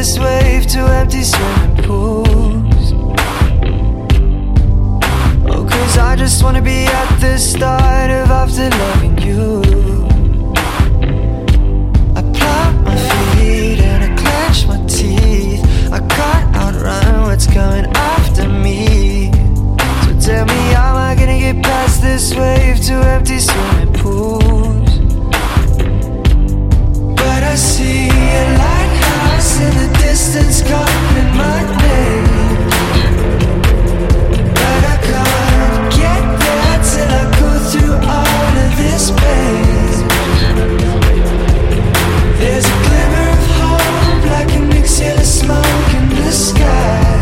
this wave to empty swimming pools. Oh, 'cause I just wanna be at the start of after loving you. I plant my feet and I clench my teeth. I can't outrun what's coming after me. So tell me, how am I gonna get past this wave to empty swimming pools? But I see a lighthouse in the distance calling my name. But I can't get there till I go through all of this pain. There's a glimmer of hope like an exhale of smoke in the sky.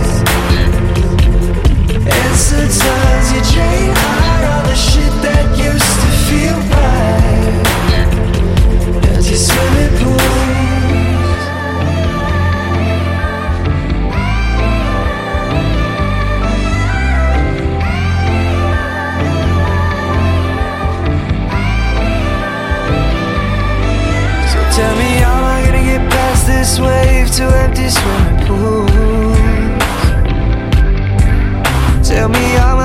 And sometimes you drain out all the shit that used to feel right. As you swim in pools. So tell me, how am I gonna get past this wave to empty swimming pools? Tell me, how